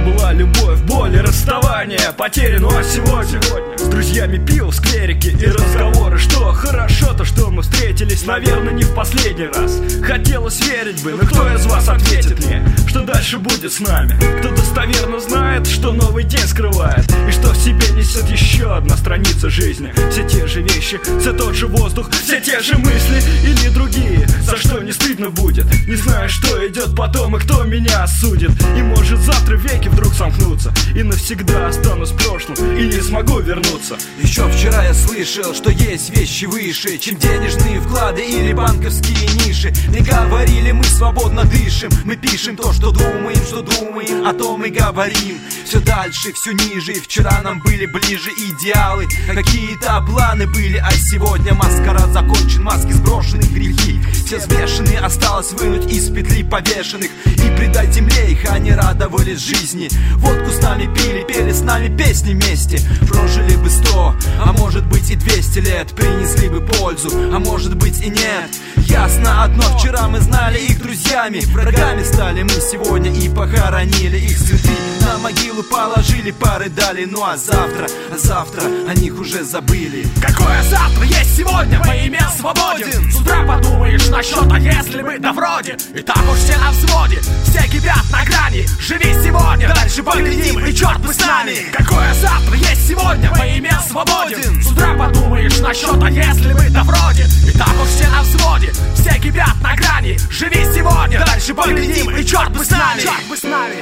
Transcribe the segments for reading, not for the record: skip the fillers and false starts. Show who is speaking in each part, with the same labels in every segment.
Speaker 1: была любовь, боль и расставание, потери, ну а сегодня с друзьями пил в скверике и разговоры. Что хорошо-то, что мы встретились, наверное, не в последний раз. Хотелось верить бы, но кто из вас ответит мне, что дальше будет с нами? Кто достоверно знает, что новый день скрывает, и что в себе несет еще одна страница жизни. Все те же вещи, все тот же воздух, все те же мысли или другие. За что не стыдно будет, не знаю, что идет потом и кто меня осудит. И может завтра веки вдруг сомкнутся, и навсегда останусь в прошлом и не смогу вернуться.
Speaker 2: Еще вчера я слышал, что есть вещи выше, чем денежные вклады или банковские ниши. Мне говорили, мы свободно дышим, мы пишем то, что думаем, о том и говорим. Все дальше, все ниже, и вчера нам были ближе идеалы. Какие-то планы были, а сегодня маскарад закончен, маски сброшены, грехи все взвешены, осталось вынуть из петли повешенных и предать земле их, они радовались жизни. Водку с нами пили, пели с нами песни вместе. Прожили бы 100, а может быть и 200 лет, принесли бы пользу, а может быть и нет. Ясно одно, вчера мы знали их друзьями, врагами стали мы сегодня и похоронили их цветы. На могилу положили, пары дали, ну а завтра о них уже забыли.
Speaker 3: Какое завтра есть сегодня, во имя свободен. С утра подумаешь насчет, а если бы, да вроде. И так уж все на взводе, все кипят на грани. Живи сегодня, дальше поглядим, и черт бы с нами. Какое завтра есть сегодня, во имя свободен. С утра подумаешь насчет, а если бы, да вроде. И так уж все на взводе, все кипят на грани. Живи сегодня, дальше поглядим, и черт бы с нами. Черт бы с нами.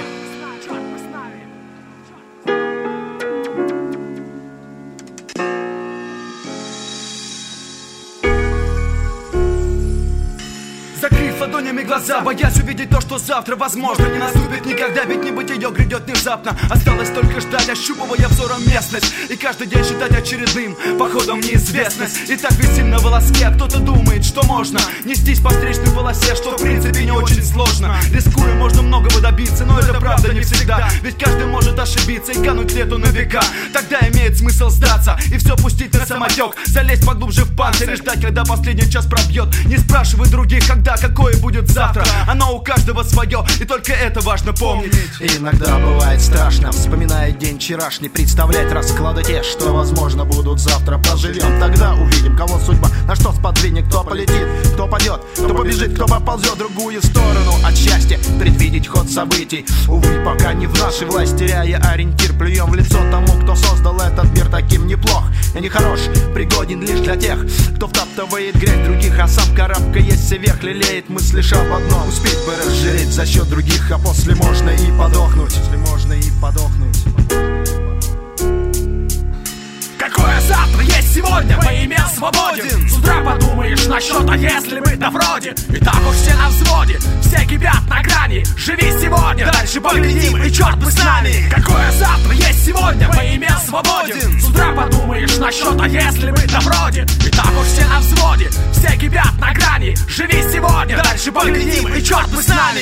Speaker 2: Закрыв ладонями глаза, боясь увидеть то, что завтра, возможно, не наступит никогда. Ведь небытие грядет внезапно. Осталось только ждать, ощупывая взором местность, и каждый день считать очередным походом в неизвестность. И так висим на волоске, а кто-то думает, что можно нестись по встречной полосе, что в принципе не очень сложно. Рискуя, можно многого добиться, но это правда не всегда. Ведь каждый может ошибиться и кануть лету на века. Тогда имеет смысл сдаться и все пустить на самотек, залезть поглубже в панцирь и ждать, когда последний час пробьет. Не спрашивай других, когда, какое будет завтра. Оно у каждого свое, и только это важно помнить.
Speaker 4: Иногда бывает страшно, вспоминая день вчерашний, представлять расклады те, что возможно будут завтра. Поживем, тогда увидим, кого судьба на что сподвинет. Кто полетит, кто падет, кто побежит, кто поползет в другую сторону от счастья. Предвидеть ход событий, увы, пока не в нашей власти. Теряя ориентир, плюем в лицо тому, кто создал этот мир таким неплох. Я не хорош, пригоден лишь для тех, кто втаптывает грязь других, а сам карабкаясь вверх лелеет мысль лишь об одном: успеть бы разжиреть за счет других, а после можно и подохнуть.
Speaker 3: Какое завтра есть сегодня, во имя свободен. С утра подумаешь насчет, а если бы, да вроде. И так уж все на взводе, все кипят на грани. Живи сегодня, дальше поглядим, и черт бы с нами. Какое завтра есть сегодня, во имя свободен. С утра подумаешь насчет, а если бы, да вроде. И так уж все на взводе, все кипят на грани. Живи сегодня, дальше поглядим, и черт бы с нами.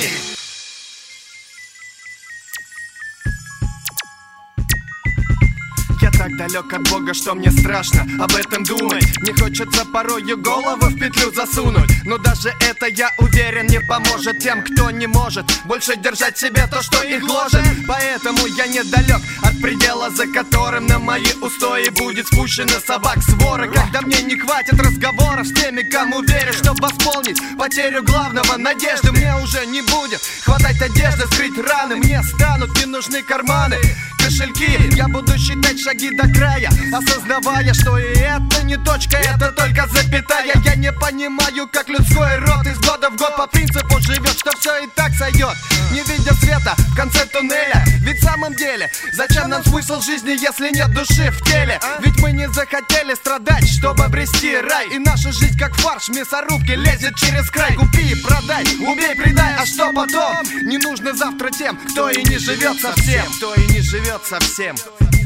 Speaker 5: Я так далек от Бога, что мне страшно об этом думать. Не хочется порою голову в петлю засунуть, но даже это, я уверен, не поможет тем, кто не может больше держать в себе то, что их гложет. Поэтому я недалек от предела, за которым на мои устои будет спущена собак свора. Когда мне не хватит разговоров с теми, кому верю, чтобы восполнить потерю главного, надежды мне уже не будет хватать одежды, скрыть раны. Мне станут не нужны карманы, кошельки. Я буду считать шаги до края, осознавая, что и это не точка, это только запятая. Я не понимаю, как людской род из года в год по принципу живет, что все и так сойдет, не видя света в конце туннеля. Ведь в самом деле, зачем нам смысл жизни, если нет души в теле? Ведь мы не захотели страдать, чтобы обрести рай. И наша жизнь как фарш в мясорубке лезет через край. Купи и продай, убей, предай, а что потом? Не нужно завтра тем, кто и не живет совсем.